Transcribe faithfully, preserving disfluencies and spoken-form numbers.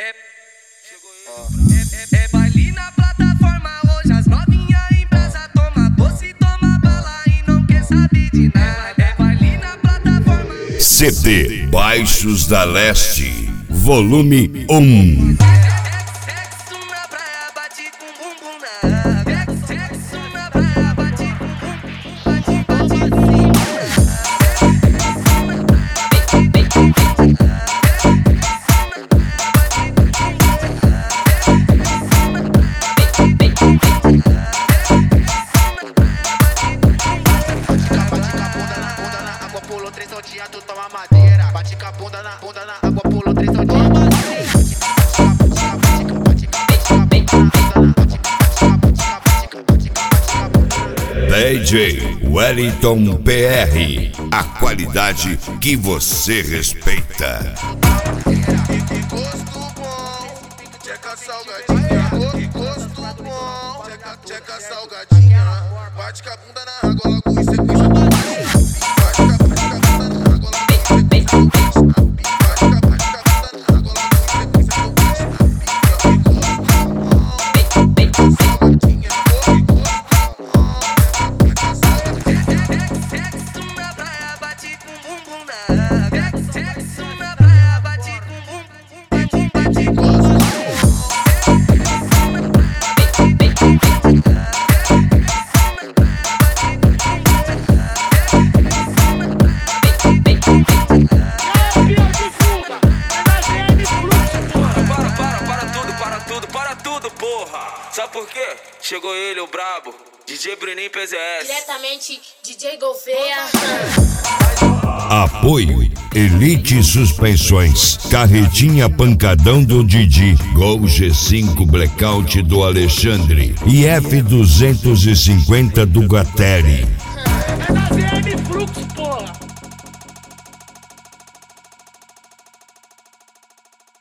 É, é, é, é baile na plataforma, hoje as novinhas em brasa toma doce, toma bala e não quer saber de nada. É baile na plataforma. C D Baixos da Leste, volume um. Sexo na praia, bate com bumbum na água. Sexo na praia, bate com bumbum, bate, bate com tu toma madeira, bate com a bunda na bunda na água, pulou três ondinhas. D J Wellington P R, a qualidade que você respeita. Que gosto bom, tcheca salgadinha. Que gosto bom, tcheca, tcheca salgadinha. Bate com a bunda na água, logo em sequência. Sabe por quê? Chegou ele, o brabo, D J Bruninho P Z S. Diretamente, D J Gouveia. Apoio Elite Suspensões, Carretinha Pancadão do Didi, Gol G cinco Blackout do Alexandre e F duzentos e cinquenta do Gateri.